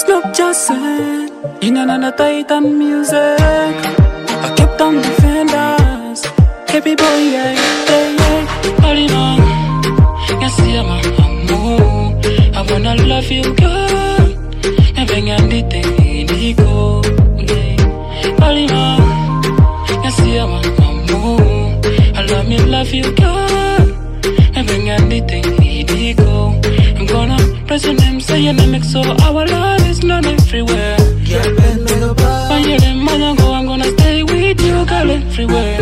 Snoop just said, in another Titan music, I kept on defenders. Happy boy, yeah, yeah, yeah. All in all, you see, I'm I wanna love you, girl. Never can be go. All in all, you see, I'm I love me, love you, girl. Never can be go. I'm gonna press your name, say your name, so our love is known everywhere. When you're the man I go, I'm gonna stay with you, girl, everywhere.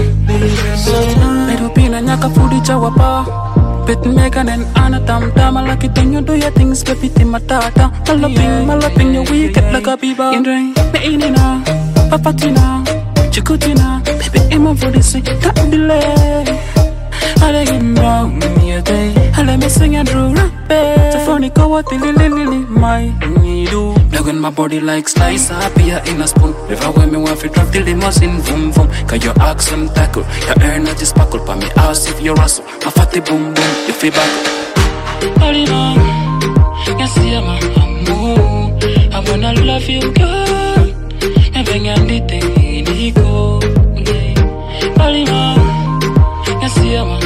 Meru pina nyaka fudi chawapa. Bet Megan and Anna tam tam. I like it when you do your things, baby, timatata. Malaping, your wicked like a biba. Indre, Nainina, Papatina, Chikutina, baby, I'm for this, can't delay. I let him round me a day. I let me sing and drew rap. So funny, go what lily, my do. Plug in my body like slice up here in a spoon. If I wear me one fit drop the limousine, boom boom. Cause your accent tackle, your energy sparkle. Pa me ass if you rustle. My fatty boom boom, you feel back. All in all, you see I'm I wanna love you, girl. Never can be go. All in all, you see I'm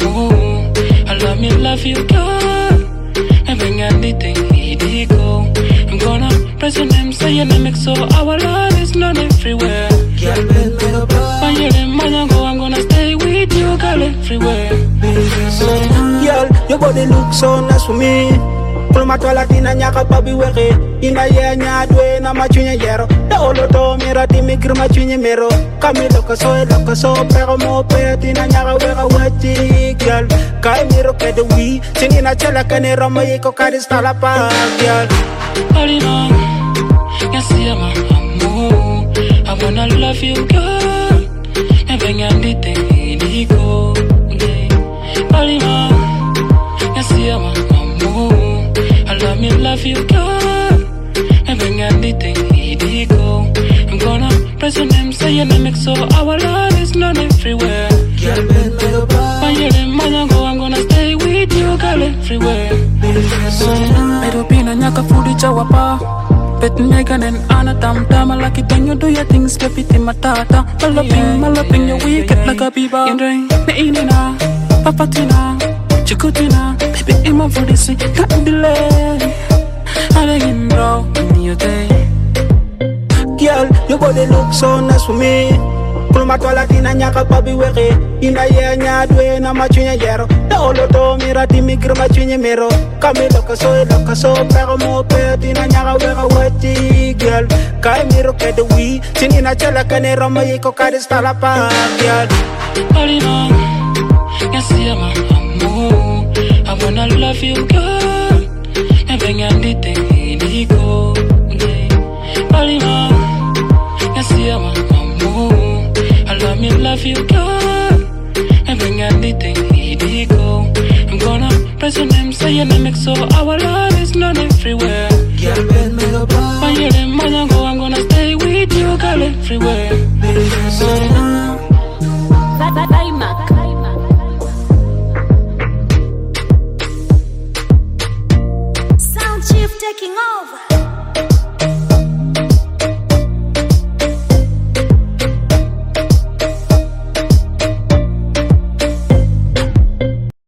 I love me, love you, girl. Never can be go. I'm gonna press your name, say your name, so our love is known everywhere. When you're the man I go, I'm gonna stay with you, girl, everywhere. Girl, your body looks so nice for me. Kulmato latina nyaka babi weke. Ina ye nyadwe na machunya yero. Da oloto mira timi kir machunya mero. Kami loko so pero mo pe tina nyaka weka weti. Girl, kai miro ke de wi. Singina chela kane romo yiko kari stala pa. Girl, all in all, you see I'm I wanna love you, girl. Never can be go. All in all, you see I'm I love me, love you, girl. Never can be go. I'm gonna press your name, say your name, so our love is known everywhere. When you're the man I go, I'm gonna stay with you, girl, everywhere. Meru pina nyaka fudi chawapa. Bet Megan and Anna tam tam. I like it when you do your things, baby, timatata. Malaping, your wicked like a biba. Indre, Nainina, Papatina, Chikutina, baby, I'm for this, can't delay. I let him round me a day. girl, your body looks so nice for me. Kulmato latina nyaka babi weke. Ina ye nyadwe na machunya yero. Da oloto mira timi kir machunya mero. Kami loko so pero mo pe tina nyaka weka weti. Girl, kai miro ke de wi. Singina chela kane romo yiko kari stala pa. Girl, all in all, you see I'm I wanna love you, girl. Never can be go. All in all, you see I'm I love me, love you, girl. Never can be go. I'm gonna press your name, say your name, so our love is known everywhere. When you're the man I go, I'm gonna stay with you, girl, everywhere.